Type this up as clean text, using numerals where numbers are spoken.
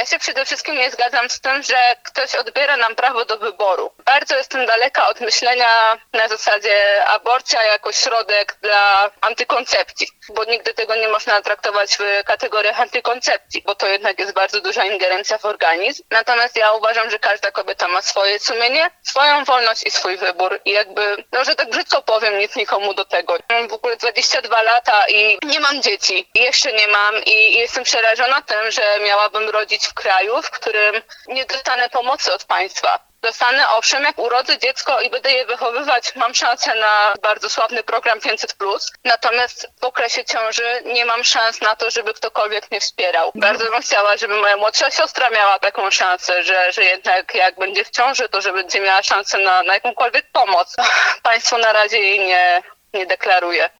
Ja się przede wszystkim nie zgadzam z tym, że ktoś odbiera nam prawo do wyboru. Bardzo jestem daleka od myślenia na zasadzie aborcja jako środek dla antykoncepcji, bo nigdy tego nie można traktować w kategoriach antykoncepcji, bo to jednak jest bardzo duża ingerencja w organizm. Natomiast ja uważam, że każda kobieta ma swoje sumienie, swoją wolność i swój wybór i jakby, że tak brzydko powiem, nic nikomu do tego. Mam w ogóle 22 lata i nie mam dzieci. Jeszcze nie mam i jestem przerażona tym, że miałabym rodzić w kraju, w którym nie dostanę pomocy od państwa. Dostanę, owszem, jak urodzę dziecko i będę je wychowywać, mam szansę na bardzo sławny program 500+, natomiast w okresie ciąży nie mam szans na to, żeby ktokolwiek mnie wspierał. Bardzo bym chciała, żeby moja młodsza siostra miała taką szansę, że jednak jak będzie w ciąży, to że będzie miała szansę na jakąkolwiek pomoc. Państwo na razie jej nie deklaruje.